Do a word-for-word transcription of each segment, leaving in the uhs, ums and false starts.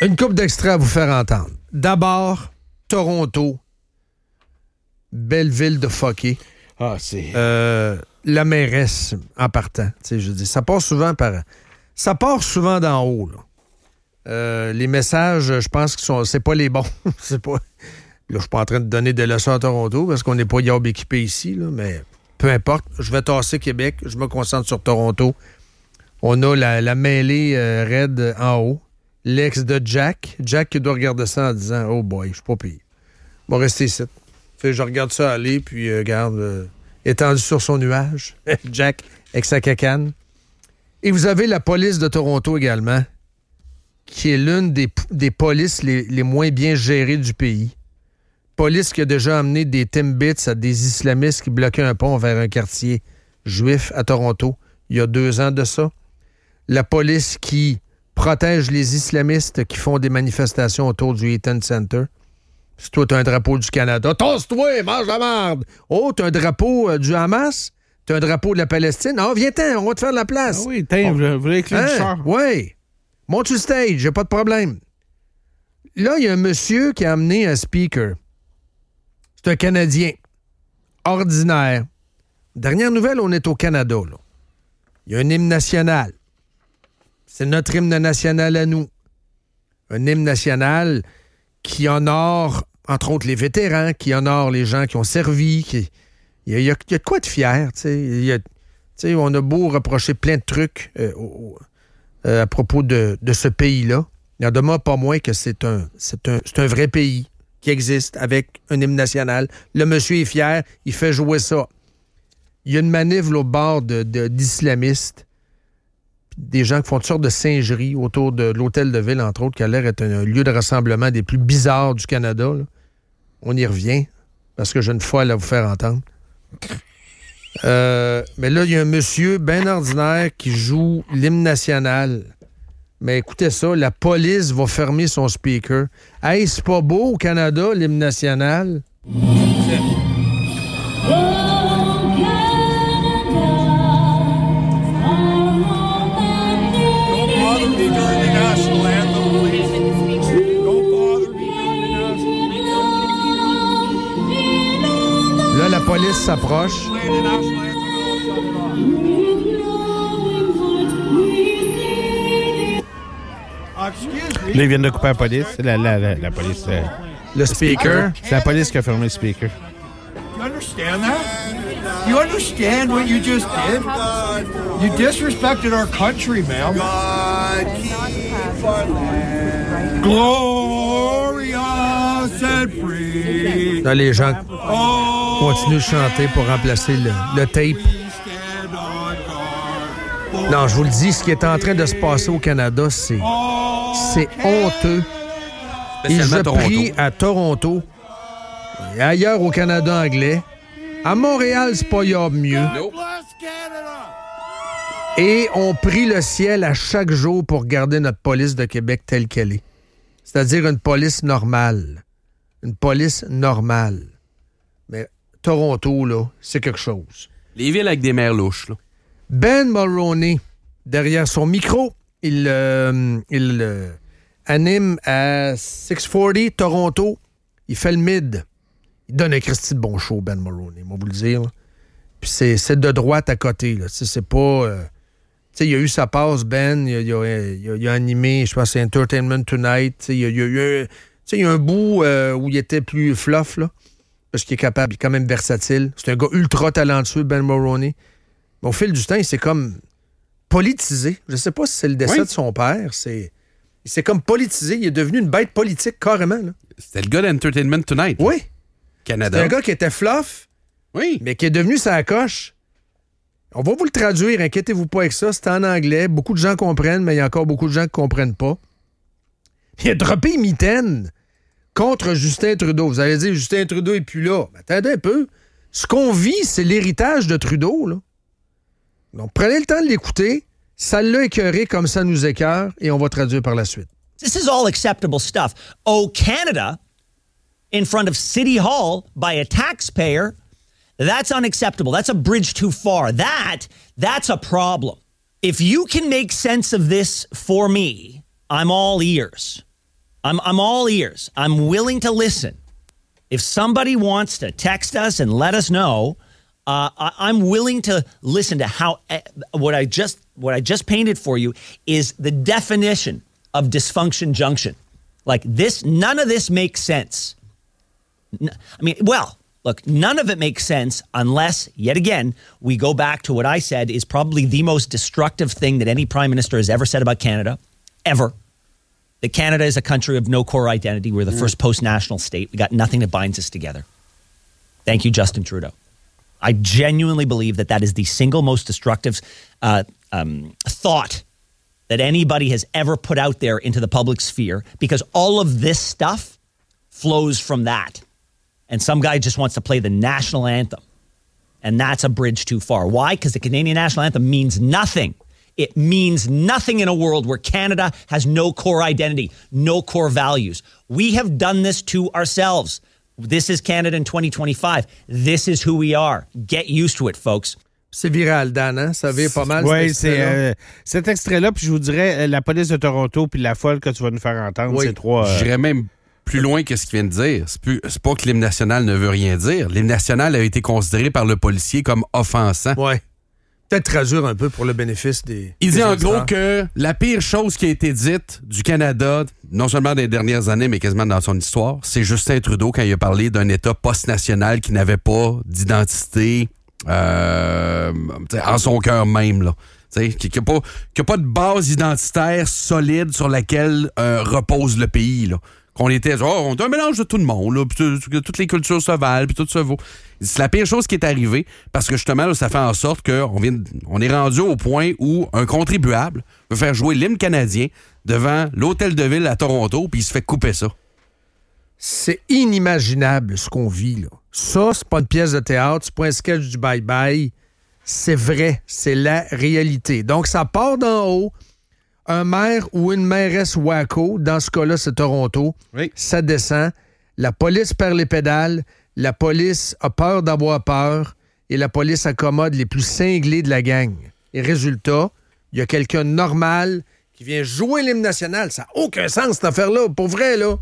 Une couple d'extraits à vous faire entendre. D'abord, Toronto. Belle ville de fucké. Ah, c'est... Euh, la mairesse, en partant. Je dis, ça part souvent par... Ça part souvent d'en haut, là. Euh, les messages, je pense que sont, c'est pas les bons. c'est pas... Là, je suis pas en train de donner des leçons à Toronto parce qu'on n'est pas yob équipé ici, là, mais peu importe. Je vais tasser Québec. Je me concentre sur Toronto. On a la, la mêlée euh, raide en haut. L'ex de Jack. Jack qui doit regarder ça en disant « Oh boy, je suis pas payé. » Bon, rester ici. Fait, je regarde ça aller, puis euh, regarde, euh, étendu sur son nuage. Jack avec sa cacane. Et vous avez la police de Toronto également, qui est l'une des, des polices les, les moins bien gérées du pays. Police qui a déjà amené des Timbits à des islamistes qui bloquaient un pont vers un quartier juif à Toronto il y a deux ans de ça. La police qui protège les islamistes qui font des manifestations autour du Eaton Center. Si toi, t'as un drapeau du Canada, tosse-toi, mange la merde! Oh, t'as un drapeau euh, du Hamas? T'as un drapeau de la Palestine? Ah, viens-t'en, on va te faire de la place. Ah oui, tiens, vous voulez les clés du char? Oui. Monte sur le stage, j'ai pas de problème. Là, il y a un monsieur qui a amené un speaker. C'est un Canadien. Ordinaire. Dernière nouvelle, on est au Canada, là. Il y a un hymne national. C'est notre hymne national à nous. Un hymne national qui honore, entre autres, les vétérans, qui honore les gens qui ont servi. Qui... Il, y a, il, y a, il y a de quoi être fier. Il y a, on a beau reprocher plein de trucs euh, au, euh, à propos de, de ce pays-là. Il n'en demeure pas moins que c'est un, c'est un, c'est un vrai pays qui existe avec un hymne national. Le monsieur est fier, il fait jouer ça. Il y a une manif là, au bord de, de, d'islamistes, des gens qui font toutes sortes de singeries autour de l'hôtel de ville, entre autres, qui a l'air d'être un, un lieu de rassemblement des plus bizarres du Canada. Là. On y revient, parce que j'ai une foile à vous faire entendre. Euh, mais là, il y a un monsieur bien ordinaire qui joue l'hymne national. Mais écoutez ça, la police va fermer son speaker. Hey, c'est pas beau au Canada, l'hymne national? Là, la police s'approche. Là, ils viennent de couper la police. La, la, la, la police. Euh, le speaker. C'est la police qui a fermé le speaker. You understand that? You understand what you just did? You disrespected our country, man. God keep our land. Glorious and free. Là, les gens continuent de chanter pour remplacer le, le tape. Non, je vous le dis, ce qui est en train de se passer au Canada, c'est, c'est honteux. Et je prie à Toronto et ailleurs au Canada anglais. À Montréal, c'est pas yard mieux. Nope. Et on prie le ciel à chaque jour pour garder notre police de Québec telle qu'elle est. C'est-à-dire une police normale. Une police normale. Mais Toronto, là, c'est quelque chose. Les villes avec des maires louches, là. Ben Mulroney, derrière son micro, il, euh, il euh, anime à six cent quarante Toronto. Il fait le mid. Il donne un Christy de bon show, Ben Mulroney, on va vous le dire. Puis c'est, c'est de droite à côté. Là. C'est, c'est pas... Euh, tu sais, il a eu sa passe, Ben. Il a, il a, il a, il a animé, je pense, c'est Entertainment Tonight. Il y a, il y a eu un, un bout euh, où il était plus fluff, là, parce qu'il est capable, il est quand même versatile. C'est un gars ultra talentueux, Ben Mulroney. Au fil du temps, il s'est comme politisé. Je ne sais pas si c'est le décès oui. de son père. C'est... Il s'est comme politisé. Il est devenu une bête politique, carrément. Là. C'était le gars d'Entertainment Tonight. Oui. Canada. C'était un gars qui était fluff, oui. mais qui est devenu sa coche. On va vous le traduire, inquiétez-vous pas avec ça. C'est en anglais. Beaucoup de gens comprennent, mais il y a encore beaucoup de gens qui ne comprennent pas. Il a droppé une mitaine contre Justin Trudeau. Vous allez dire, Justin Trudeau est plus là. Mais attendez un peu. Ce qu'on vit, c'est l'héritage de Trudeau, là. Donc, prenez le temps de l'écouter. Ça l'a écœuré comme ça nous écœure et on va traduire par la suite. This is all acceptable stuff. Oh, Canada, in front of City Hall by a taxpayer, that's unacceptable. That's a bridge too far. That, that's a problem. If you can make sense of this for me, I'm all ears. I'm, I'm all ears. I'm willing to listen. If somebody wants to text us and let us know, uh, I, I'm willing to listen to how uh, what I just what I just painted for you is the definition of dysfunction junction. Like this, none of this makes sense. N- I mean, well, look, none of it makes sense unless, yet again, we go back to what I said is probably the most destructive thing that any prime minister has ever said about Canada, ever. That Canada is a country of no core identity. We're the mm. first post-national state. We got nothing that binds us together. Thank you, Justin Trudeau. I genuinely believe that that is the single most destructive uh, um, thought that anybody has ever put out there into the public sphere, because all of this stuff flows from that. And some guy just wants to play the national anthem. And that's a bridge too far. Why? Because the Canadian national anthem means nothing. It means nothing in a world where Canada has no core identity, no core values. We have done this to ourselves. This is Canada in twenty twenty-five. This is who we are. Get used to it, folks. C'est viral, Dan, hein? Ça vire pas mal. Oui, c'est euh, cet extrait-là, puis je vous dirais, la police de Toronto puis la folle que tu vas nous faire entendre, oui. c'est trois... Euh... J'irais même plus loin que ce qu'il vient de dire. C'est, plus, c'est pas que l'hymne national ne veut rien dire. L'hymne national a été considéré par le policier comme offensant. Oui. Peut-être traduire un peu pour le bénéfice des... Il des dit en auditeurs. gros que la pire chose qui a été dite du Canada, non seulement dans les dernières années, mais quasiment dans son histoire, c'est Justin Trudeau quand il a parlé d'un État post-national qui n'avait pas d'identité euh, en son cœur même, là. Qui n'a pas, qui a pas de base identitaire solide sur laquelle euh, repose le pays, là. Qu'on était, oh, on est un mélange de tout le monde, là, pis toutes les cultures se valent, puis tout se vaut. C'est la pire chose qui est arrivée, parce que justement, là, ça fait en sorte qu'on vient, on est rendu au point où un contribuable veut faire jouer l'hymne canadien devant l'hôtel de ville à Toronto, puis il se fait couper ça. C'est inimaginable ce qu'on vit, là. Ça, c'est pas une pièce de théâtre, c'est pas un sketch du bye-bye. C'est vrai, c'est la réalité. Donc, ça part d'en haut. Un maire ou une mairesse wacko, dans ce cas-là, c'est Toronto, oui. Ça descend, la police perd les pédales, la police a peur d'avoir peur et la police accommode les plus cinglés de la gang. Et résultat, il y a quelqu'un de normal qui vient jouer l'hymne national. Ça n'a aucun sens, cette affaire-là, pour vrai, là.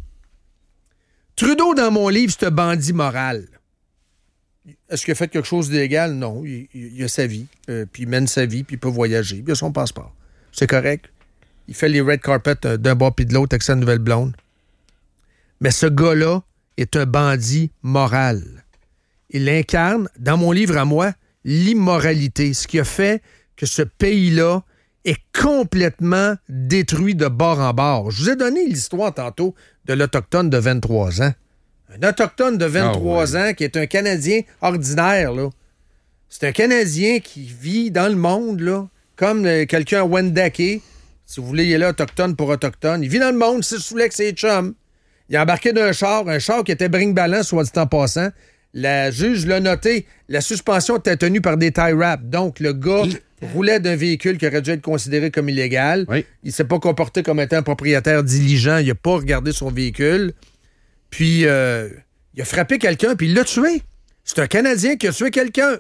Trudeau, dans mon livre, c'est un bandit moral. Est-ce qu'il a fait quelque chose d'illégal? Non, il, il, il a sa vie, euh, puis il mène sa vie, puis il peut voyager, puis il a son passeport. C'est correct. Il fait les red carpets d'un bord puis de l'autre avec sa nouvelle blonde. Mais ce gars-là est un bandit moral. Il incarne, dans mon livre à moi, l'immoralité, ce qui a fait que ce pays-là est complètement détruit de bord en bord. Je vous ai donné l'histoire tantôt de l'Autochtone de vingt-trois ans. Un Autochtone de vingt-trois oh, ouais. ans qui est un Canadien ordinaire, là. C'est un Canadien qui vit dans le monde, là, comme euh, quelqu'un à Wendake. Si vous voulez, il est là, autochtone pour autochtone. Il vit dans le monde, c'est sous avec ses chums. Il est embarqué d'un char, un char qui était brinque-ballant, soit dit en passant. La juge l'a noté, la suspension était tenue par des tie wraps. Donc, le gars roulait d'un véhicule qui aurait dû être considéré comme illégal. Oui. Il s'est pas comporté comme étant un propriétaire diligent. Il n'a pas regardé son véhicule. Puis, euh, il a frappé quelqu'un, puis il l'a tué. C'est un Canadien qui a tué quelqu'un.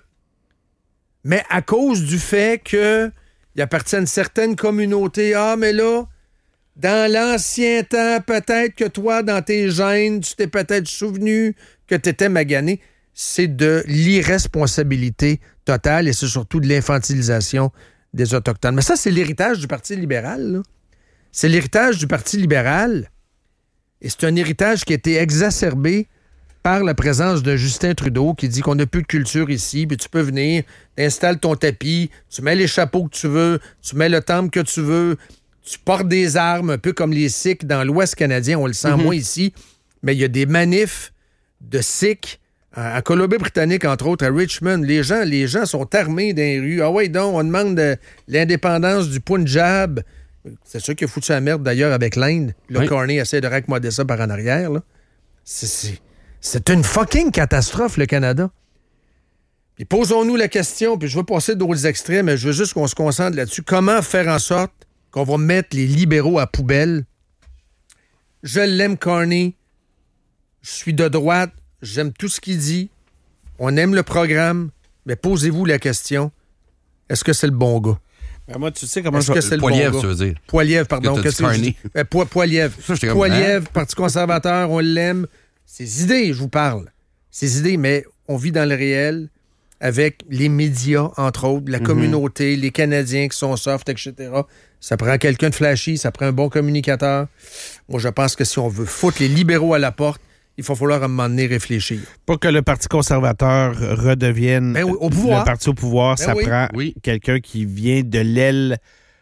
Mais à cause du fait que il appartient à une certaine communauté. Ah, mais là, dans l'ancien temps, peut-être que toi, dans tes gènes, tu t'es peut-être souvenu que tu étais magané. C'est de l'irresponsabilité totale et c'est surtout de l'infantilisation des Autochtones. Mais ça, c'est l'héritage du Parti libéral, là. C'est l'héritage du Parti libéral et c'est un héritage qui a été exacerbé par la présence de Justin Trudeau qui dit qu'on n'a plus de culture ici, puis tu peux venir, t'installes ton tapis, tu mets les chapeaux que tu veux, tu mets le temple que tu veux, tu portes des armes, un peu comme les Sikhs dans l'Ouest canadien, on le sent mm-hmm. moins ici, mais il y a des manifs de Sikhs à Colombie-Britannique, entre autres, à Richmond. Les gens, les gens sont armés dans les rues. Ah ouais, donc, on demande de l'indépendance du Punjab. C'est sûr qu'il a foutu la merde, d'ailleurs, avec l'Inde. Le oui. Carney essaie de raccommoder ça par en arrière, là. C'est... c'est... C'est une fucking catastrophe, le Canada. Puis posons-nous la question, puis je veux passer d'autres extraits, mais je veux juste qu'on se concentre là-dessus. Comment faire en sorte qu'on va mettre les libéraux à poubelle? Je l'aime, Carney. Je suis de droite. J'aime tout ce qu'il dit. On aime le programme. Mais posez-vous la question, est-ce que c'est le bon gars? Ben moi, tu sais comment Est-ce je que c'est le bon Poilievre, gars? tu veux dire. Poilievre, pardon. Que t'as Qu'est-ce dit que Carney. je dis? Euh, Po- Poilievre. Ça, j'étais comme, Poilievre, Parti conservateur, on l'aime. Ses idées, je vous parle. Ses idées, mais on vit dans le réel avec les médias, entre autres, la Mhm. communauté, les Canadiens qui sont soft, et cetera. Ça prend quelqu'un de flashy, ça prend un bon communicateur. Moi, je pense que si on veut foutre les libéraux à la porte, il va falloir à un moment donné réfléchir. Pour que le Parti conservateur redevienne Ben oui, au pouvoir. le parti au pouvoir, Ben ça oui. prend Oui. quelqu'un qui vient de l'aile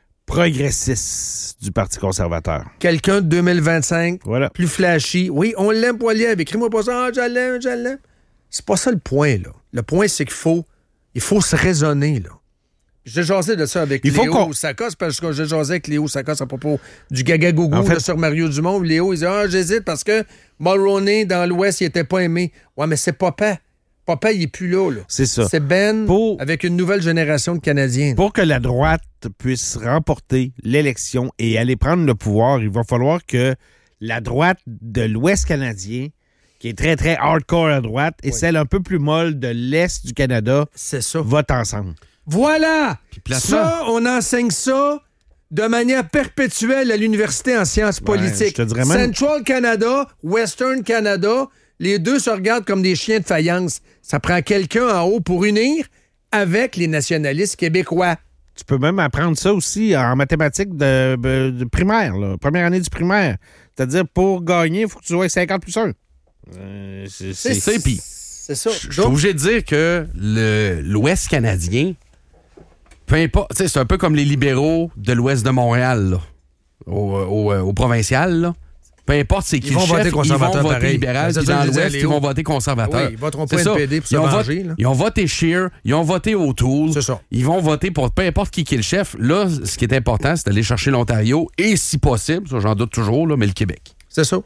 progressiste du Parti conservateur. Quelqu'un de deux mille vingt-cinq, Voilà. plus flashy. Oui, on l'aime, Poilievre. Écris-moi pas ça. Ah, je l'aime, je l'aime. C'est pas ça le point, là. Le point, c'est qu'il faut, il faut se raisonner, là. J'ai jasé de ça avec Il faut Léo qu'on- Sakos, parce que j'ai jasé avec Léo Sakos à propos du gaga-gougou En fait- là, sur Mario Dumont. Léo, il dit « Ah, j'hésite parce que Mulroney, dans l'Ouest, il était pas aimé. » Ouais, mais c'est Papa. Papa, il est plus là, là. C'est ça. C'est Ben Pour- avec une nouvelle génération de Canadiens. Pour que la droite puisse remporter l'élection et aller prendre le pouvoir, il va falloir que la droite de l'Ouest canadien, qui est très, très hardcore à droite, et Oui. celle un peu plus molle de l'Est du Canada, C'est ça. votent ensemble. Voilà! placement. Ça, on enseigne ça de manière perpétuelle à l'université en sciences Ouais, politiques. je te dirais même- Central Canada, Western Canada, les deux se regardent comme des chiens de faïence. Ça prend quelqu'un en haut pour unir avec les nationalistes québécois. Tu peux même apprendre ça aussi en mathématiques de, de- de primaire, là, première année du primaire. C'est-à-dire, pour gagner, il faut que tu sois cinquante plus un. Euh, c'est- c'est- C'est ça, puis C'est ça. je suis obligé de dire que le- l'Ouest canadien, peu importe, tu sais, c'est un peu comme les libéraux de l'Ouest de Montréal, là, au, au, au provincial, là. Peu importe c'est qui Ils vont le chef, voter conservateur ils vont voter pareil. libéral, C'est puis ça dans que je disais à l'Ouest, ils Léo. vont voter conservateur. Oui, ils voteront pas C'est ça. N P D pour se Ils ont venger, voté- là. Ils ont voté Scheer, ils ont voté O'Toole. C'est ça. Ils vont voter pour peu importe qui qui est le chef. Là, ce qui est important, c'est d'aller chercher l'Ontario et, si possible, ça j'en doute toujours, là, mais le Québec. C'est ça.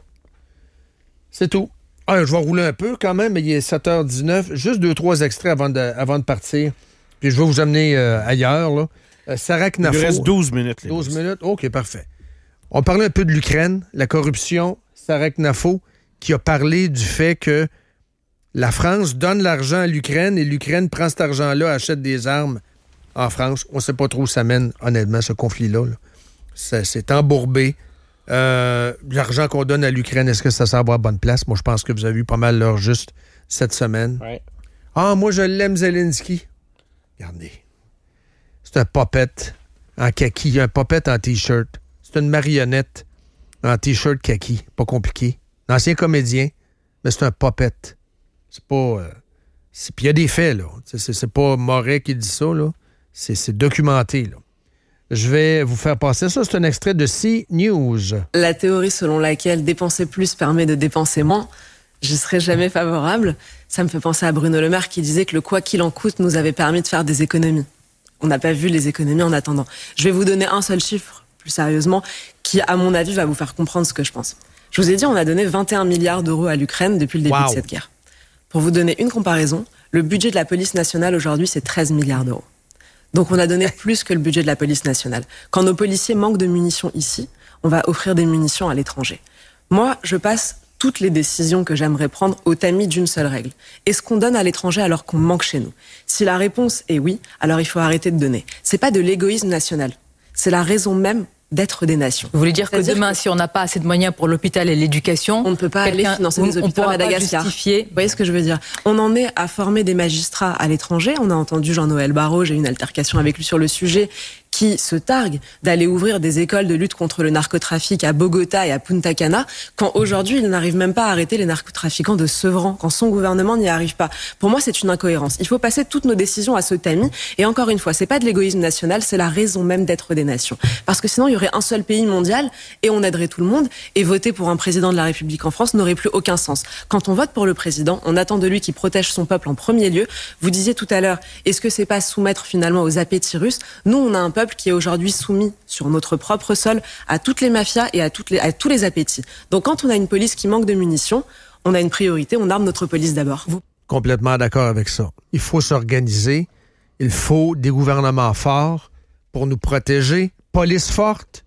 C'est tout. Ah, je vais rouler un peu quand même, mais il est sept heures dix-neuf. Juste deux, trois extraits avant de, avant de partir. Puis je vais vous amener euh, ailleurs. Là. Euh, Sarah Il nous Knafo. reste douze minutes. les douze boys. minutes. OK, parfait. On parlait un peu de l'Ukraine, la corruption. Sarah Knafo qui a parlé du fait que la France donne l'argent à l'Ukraine et l'Ukraine prend cet argent-là, achète des armes en France. On ne sait pas trop où ça mène, honnêtement, ce conflit-là. là. Ça s'est embourbé. Euh, l'argent qu'on donne à l'Ukraine, est-ce que ça s'en va à bonne place? Moi, je pense que vous avez eu pas mal l'heure juste cette semaine. Ouais. Ah, moi, je l'aime, Zelensky. Regardez. C'est un puppet en kaki, un puppet en T-shirt. C'est une marionnette en T-shirt kaki. Pas compliqué. Un ancien comédien, mais c'est un puppet. C'est pas... euh, c'est- Puis il y a des faits, là. C'est, c'est, c'est pas Moret qui dit ça, là. C'est, c'est documenté, là. Je vais vous faire passer ça. C'est un extrait de C News. La théorie selon laquelle dépenser plus permet de dépenser moins, je serais jamais favorable. Ça me fait penser à Bruno Le Maire qui disait que le quoi qu'il en coûte nous avait permis de faire des économies. On n'a pas vu les économies en attendant. Je vais vous donner un seul chiffre, plus sérieusement, qui, à mon avis, va vous faire comprendre ce que je pense. Je vous ai dit, on a donné vingt et un milliards d'euros à l'Ukraine depuis le début Wow. de cette guerre. Pour vous donner une comparaison, le budget de la police nationale aujourd'hui, c'est treize milliards d'euros. Donc on a donné plus que le budget de la police nationale. Quand nos policiers manquent de munitions ici, on va offrir des munitions à l'étranger. Moi, je passe toutes les décisions que j'aimerais prendre au tamis d'une seule règle. Est-ce qu'on donne à l'étranger alors qu'on manque chez nous? Si la réponse est oui, alors il faut arrêter de donner. C'est pas de l'égoïsme national. C'est la raison même d'être des nations. Vous voulez dire que C'est-à-dire demain, que si on n'a pas assez de moyens pour l'hôpital et l'éducation, on ne peut pas aller quelqu'un- financer on- des on hôpitaux à pourra pas Madagascar. justifier. Vous voyez ce que je veux dire? On en est à former des magistrats à l'étranger. On a entendu Jean-Noël Barrot, j'ai eu une altercation avec lui sur le sujet, qui se targue d'aller ouvrir des écoles de lutte contre le narcotrafic à Bogota et à Punta Cana, quand aujourd'hui, il n'arrive même pas à arrêter les narcotrafiquants de Sevran, quand son gouvernement n'y arrive pas. Pour moi, c'est une incohérence. Il faut passer toutes nos décisions à ce tamis. Et encore une fois, c'est pas de l'égoïsme national, c'est la raison même d'être des nations. Parce que sinon, il y aurait un seul pays mondial et on aiderait tout le monde. Et voter pour un président de la République en France n'aurait plus aucun sens. Quand on vote pour le président, on attend de lui qu'il protège son peuple en premier lieu. Vous disiez tout à l'heure, est-ce que c'est pas soumettre finalement aux appétits russes? Nous, on a un peuple qui est aujourd'hui soumis sur notre propre sol à toutes les mafias et à, toutes les, à tous les appétits. Donc quand on a une police qui manque de munitions, on a une priorité, on arme notre police d'abord. Vous... Complètement d'accord avec ça. Il faut s'organiser. Il faut des gouvernements forts pour nous protéger. Police forte.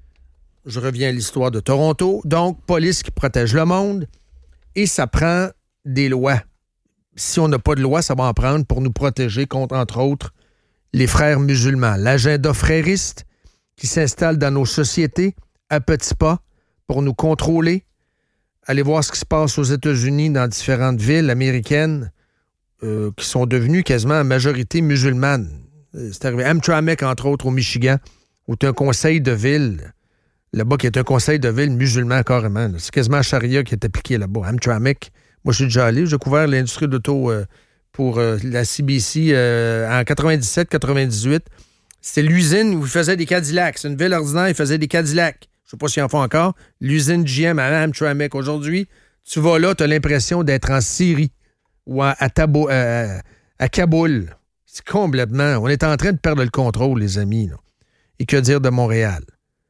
Je reviens à l'histoire de Toronto. Donc, police qui protège le monde. Et ça prend des lois. Si on n'a pas de loi, ça va en prendre pour nous protéger contre, entre autres, les frères musulmans. L'agenda frériste qui s'installe dans nos sociétés à petits pas pour nous contrôler. Allez voir ce qui se passe aux États-Unis dans différentes villes américaines euh, qui sont devenues quasiment en majorité musulmanes. C'est arrivé. Hamtramck, entre autres, au Michigan, où tu as un conseil de ville, là-bas, qui est un conseil de ville musulman carrément. Là. C'est quasiment la charia qui est appliquée là-bas. Hamtramck, moi, je suis déjà allé. J'ai couvert l'industrie de l'auto euh, pour euh, la C B C euh, en quatre-vingt-dix-sept quatre-vingt-dix-huit. C'était l'usine où ils faisaient des Cadillacs. C'est une ville ordinaire, ils faisaient des Cadillacs. Je sais pas s'ils en font encore. L'usine G M à Hamtramck. Aujourd'hui, tu vas là, tu as l'impression d'être en Syrie ou à, à, Tabo, euh, à Kaboul. C'est complètement... On est en train de perdre le contrôle, les amis. Là. Et que dire de Montréal?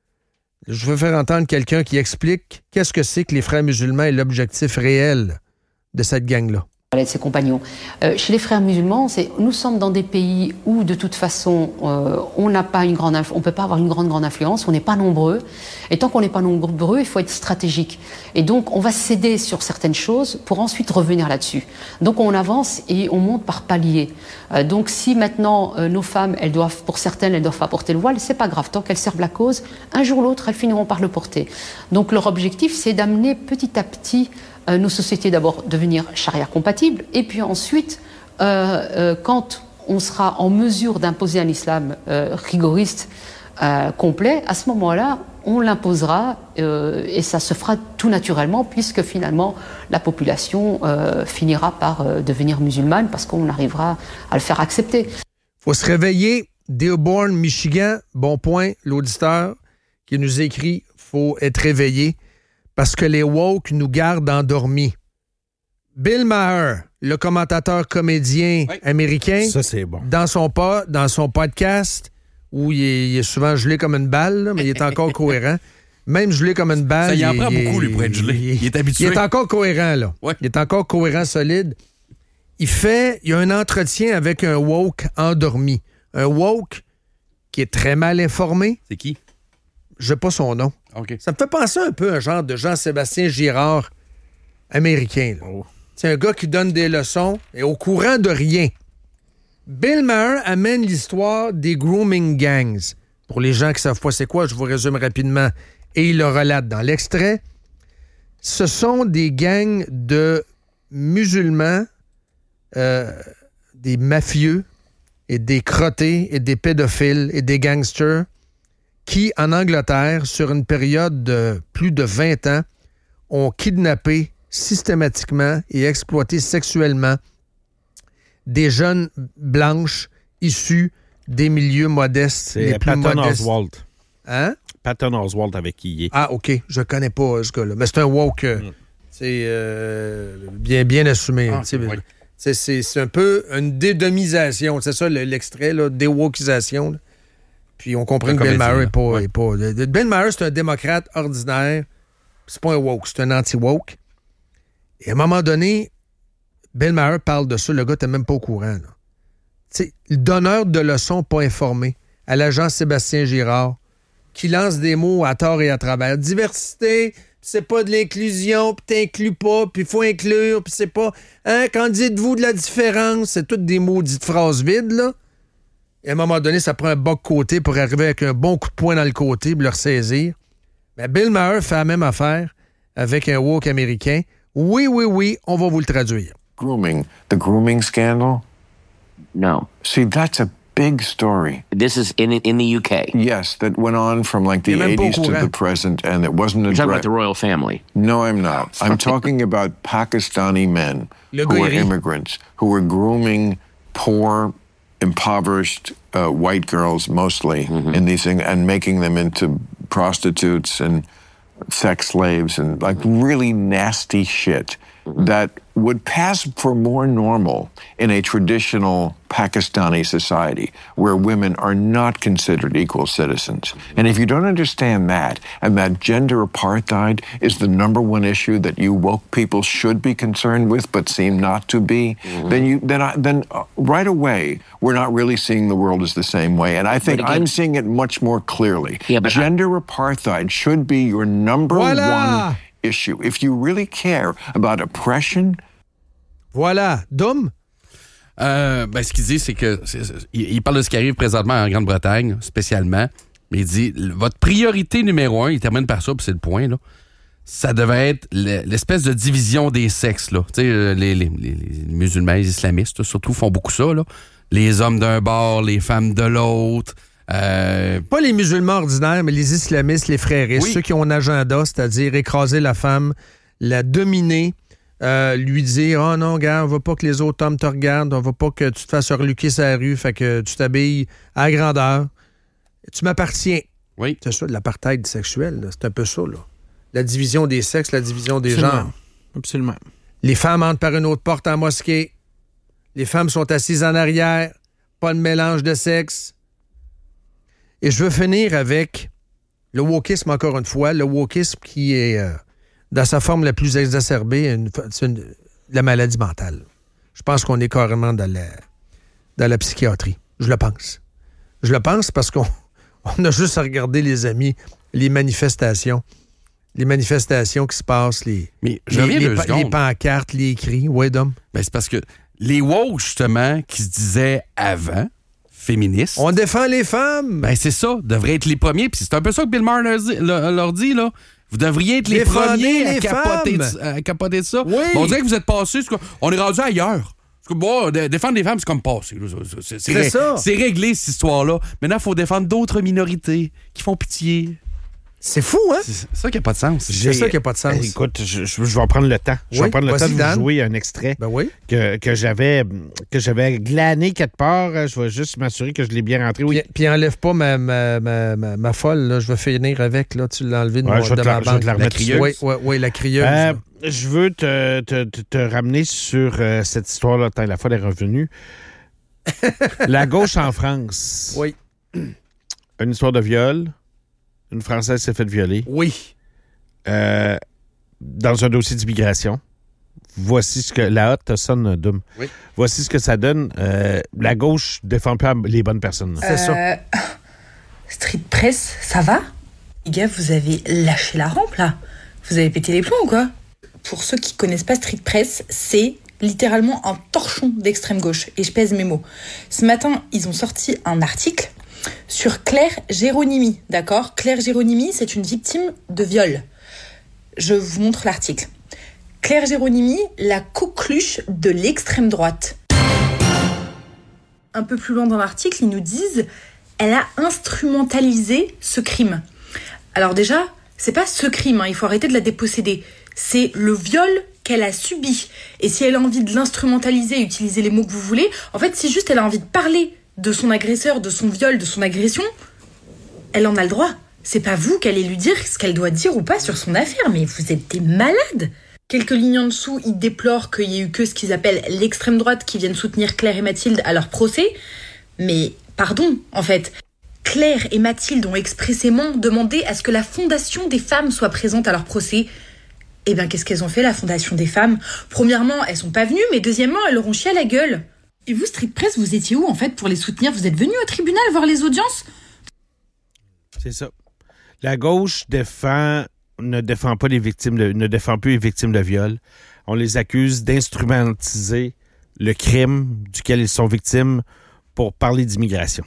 Je veux faire entendre quelqu'un qui explique qu'est-ce que c'est que les frères musulmans et l'objectif réel de cette gang-là. De ses compagnons. Euh, chez les frères musulmans, c'est, nous sommes dans des pays où, de toute façon, euh, on n'a pas une grande, on peut pas avoir une grande grande influence. On n'est pas nombreux, et tant qu'on n'est pas nombreux, il faut être stratégique. Et donc, on va céder sur certaines choses pour ensuite revenir là-dessus. Donc, on avance et on monte par paliers. Euh, donc, si maintenant euh, nos femmes, elles doivent, pour certaines, elles doivent pas porter le voile, c'est pas grave. Tant qu'elles servent la cause, un jour ou l'autre, elles finiront par le porter. Donc, leur objectif, c'est d'amener petit à petit Euh, nos sociétés d'abord devenir charia compatibles, et puis ensuite, euh, euh, quand on sera en mesure d'imposer un islam euh, rigoriste, euh, complet, à ce moment-là, on l'imposera euh, et ça se fera tout naturellement, puisque finalement, la population euh, finira par euh, devenir musulmane, parce qu'on arrivera à le faire accepter. Faut se réveiller. Dearborn, Michigan, bon point, l'auditeur qui nous écrit, faut être réveillé. Parce que les woke nous gardent endormis. Bill Maher, le commentateur comédien oui. américain, ça, c'est bon. dans, son pas, dans son podcast, où il est, il est souvent gelé comme une balle, là, mais il est encore cohérent. Même gelé comme une balle. Ça, il en il, prend il, beaucoup, il, lui, pour être gelé. Il, il est habitué. Il est encore cohérent, là. Ouais. Il est encore cohérent, solide. Il fait, il y a un entretien avec un woke endormi. Un woke qui est très mal informé. C'est qui? Je sais pas son nom. Okay. Ça me fait penser un peu à un genre de Jean-Sébastien Girard américain. Oh. C'est un gars qui donne des leçons et au courant de rien. Bill Maher amène l'histoire des grooming gangs. Pour les gens qui ne savent pas c'est quoi, je vous résume rapidement. Et il le relate dans l'extrait. Ce sont des gangs de musulmans, euh, des mafieux et des crottés et des pédophiles et des gangsters qui, en Angleterre, sur une période de plus de vingt ans, ont kidnappé systématiquement et exploité sexuellement des jeunes blanches issues des milieux modestes. C'est les plus Patton modestes. Oswalt. Hein? Patton Oswalt avec qui il est. Ah, OK. Je connais pas ce gars-là. Mais c'est un woke. Mm. C'est euh, bien, bien assumé. Ah, c'est, oui. c'est, c'est, c'est un peu une dédomisation. C'est ça l'extrait, là, déwokisation. Là. Puis on comprend que Bill Maher n'est pas, ouais. pas... Bill Maher, c'est un démocrate ordinaire. C'est pas un woke, c'est un anti-woke. Et à un moment donné, Bill Maher parle de ça. Le gars n'était même pas au courant. Tu sais, le donneur de leçons pas informé à l'agent Sébastien Girard qui lance des mots à tort et à travers. Diversité, c'est pas de l'inclusion, puis t'inclus pas, puis il faut inclure, puis c'est pas... Hein, qu'en dites-vous de la différence? C'est toutes des maudites phrases vides, là. Et à un moment donné, ça prend un bas de côté pour arriver avec un bon coup de poing dans le côté et le ressaisir. Mais Bill Maher fait la même affaire avec un woke américain. Oui, oui, oui, on va vous le traduire. Grooming. The grooming scandal? No. See, that's a big story. This is in in the U K. Yes, that went on from like the eighties to the present, and it wasn't a... You're talking about the royal family. No, I'm not. I'm talking about Pakistani men who were immigrants, who were grooming poor, impoverished uh, white girls mostly mm-hmm. in these things and making them into prostitutes and sex slaves and like really nasty shit mm-hmm. that would pass for more normal in a traditional Pakistani society where women are not considered equal citizens. And if you don't understand that, and that gender apartheid is the number one issue that you woke people should be concerned with but seem not to be, mm-hmm. then you then I, then uh, right away we're not really seeing the world as the same way. And I think again, I'm seeing it much more clearly. Yeah, but gender I... apartheid should be your number voilà. one issue. If you really care about oppression. Voilà. Dom? Euh, ben, ce qu'il dit, c'est que... C'est, c'est, il, il parle de ce qui arrive présentement en Grande-Bretagne, spécialement, mais il dit, votre priorité numéro un, il termine par ça, puis c'est le point, là, ça devrait être l'espèce de division des sexes, là. Tu sais, les, les, les, les musulmans, les islamistes, surtout, font beaucoup ça, là. Les hommes d'un bord, les femmes de l'autre... Euh... Pas les musulmans ordinaires, mais les islamistes, les fréristes, oui. ceux qui ont un agenda, c'est-à-dire écraser la femme, la dominer, euh, lui dire « Oh non, gars, on veut pas que les autres hommes te regardent, on veut pas que tu te fasses reluquer sur la rue, fait que tu t'habilles à grandeur. Tu m'appartiens. » Oui. C'est ça, de l'apartheid sexuel, là. C'est un peu ça, là. La division des sexes, la division des Absolument. genres. Absolument. Les femmes entrent par une autre porte en mosquée. Les femmes sont assises en arrière. Pas de mélange de sexe. Et je veux finir avec le wokisme, encore une fois. Le wokisme qui est, euh, dans sa forme la plus exacerbée, une, c'est une, la maladie mentale. Je pense qu'on est carrément dans la, dans la psychiatrie. Je le pense. Je le pense parce qu'on on a juste à regarder, les amis, les manifestations. Les manifestations qui se passent, les, Mais je les, reviens les, deux pa- secondes. les pancartes, les cris. Oui, Dom? Ben, c'est parce que les woke, justement, qui se disaient avant, féministes... On défend les femmes! Ben, c'est ça, devraient être les premiers. Puis c'est un peu ça que Bill Maher leur dit, leur, leur dit, là. Vous devriez être les Défendez premiers à les capoter, de, femmes. à capoter de ça. Oui. Ben, on dirait que vous êtes passés... On est rendu ailleurs. Parce que, bon, de- défendre les femmes, c'est comme passé. là. C'est, c'est, C'est ré- ça. c'est réglé, cette histoire-là. Maintenant, il faut défendre d'autres minorités qui font pitié. C'est fou, hein? C'est ça qui n'a pas de sens. C'est ça qui n'a pas de sens. Eh, Écoute, je, je- je vais en prendre le temps. Je Oui, vais prendre le vas-y, temps de vous Dan. jouer un extrait Ben oui. que, que j'avais que j'avais glané quelque part. Je vais juste m'assurer que je l'ai bien rentré. Oui. Puis, puis enlève pas ma, ma, ma, ma, ma folle, là. Je vais finir avec, là. Tu l'as enlevé de, Ouais, mon, je vais de te la- ma je vais banque. te la remettre crieuse. Oui, dessus. oui, oui, la crieuse. Euh, là. je veux te, te, te, te ramener sur euh, cette histoire-là. Attends, la fois des revenus. La gauche en France. Oui. Une histoire de viol. Une Française s'est faite violer. Oui. Euh, dans un dossier d'immigration. Voici ce que... La hotte sonne Doom. Oui. Voici ce que ça donne. Euh, la gauche défend pas les bonnes personnes. C'est ça. Euh, Street Press, ça va? Les gars, vous avez lâché la rampe, là. Vous avez pété les plombs ou quoi? Pour ceux qui connaissent pas Street Press, c'est littéralement un torchon d'extrême gauche. Et je pèse mes mots. Ce matin, ils ont sorti un article sur Claire Géronimi, d'accord? Claire Géronimi, c'est une victime de viol. Je vous montre l'article. Claire Géronimi, la coqueluche de l'extrême droite. Un peu plus loin dans l'article, ils nous disent elle a instrumentalisé ce crime. Alors déjà, c'est pas ce crime, hein, il faut arrêter de la déposséder. C'est le viol qu'elle a subi. Et si elle a envie de l'instrumentaliser, utiliser les mots que vous voulez, en fait, si juste elle a envie de parler de son agresseur, de son viol, de son agression, elle en a le droit. C'est pas vous qui allez lui dire ce qu'elle doit dire ou pas sur son affaire, mais vous êtes des malades. Quelques lignes en dessous, ils déplorent qu'il y ait eu que ce qu'ils appellent l'extrême droite qui viennent soutenir Claire et Mathilde à leur procès. Mais, pardon, en fait, Claire et Mathilde ont expressément demandé à ce que la Fondation des femmes soit présente à leur procès. Eh bien, qu'est-ce qu'elles ont fait, la Fondation des femmes? Premièrement, elles sont pas venues, mais deuxièmement, elles leur ont chié à la gueule. Et vous, Street Press, vous étiez où, en fait, pour les soutenir? Vous êtes venus au tribunal voir les audiences? C'est ça. La gauche défend, ne défend pas les victimes de, ne défend plus les victimes de viol. On les accuse d'instrumentaliser le crime duquel ils sont victimes pour parler d'immigration.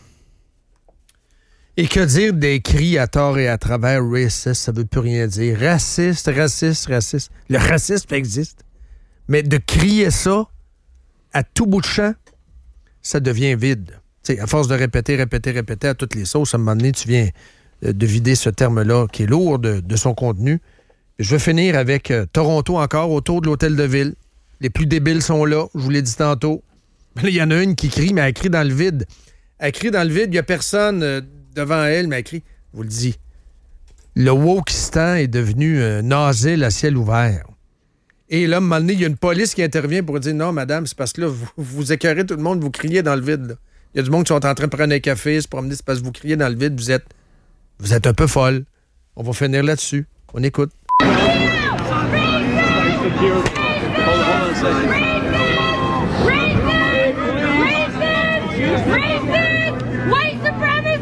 Et que dire des cris à tort et à travers raciste, ça veut plus rien dire. Raciste, raciste, raciste. Le racisme existe. Mais de crier ça à tout bout de champ, ça devient vide. T'sais, à force de répéter, répéter, répéter à toutes les sauces, à un moment donné, tu viens de vider ce terme-là qui est lourd de, de son contenu. Je veux finir avec euh, Toronto encore, autour de l'hôtel de ville. Les plus débiles sont là, je vous l'ai dit tantôt. Il y en a une qui crie, mais elle crie dans le vide. Elle crie dans le vide, il n'y a personne euh, devant elle, mais elle crie. Je vous le dis. Le Wokistan est devenu un asile à ciel ouvert. Et là, à un moment donné, il y a une police qui intervient pour dire « Non, madame, c'est parce que là, vous, vous écœurez tout le monde, vous criez dans le vide. » Il y a du monde qui sont en train de prendre un café, se promener, c'est parce que vous criez dans le vide, vous êtes, vous êtes un peu folle. On va finir là-dessus. On écoute.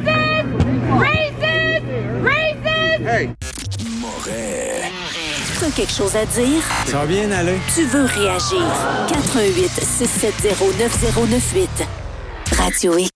Hey. Moret. quelque chose à dire? Ça va bien aller. Tu veux réagir? quatre un huit, six sept zéro, neuf zéro neuf huit. Radio X.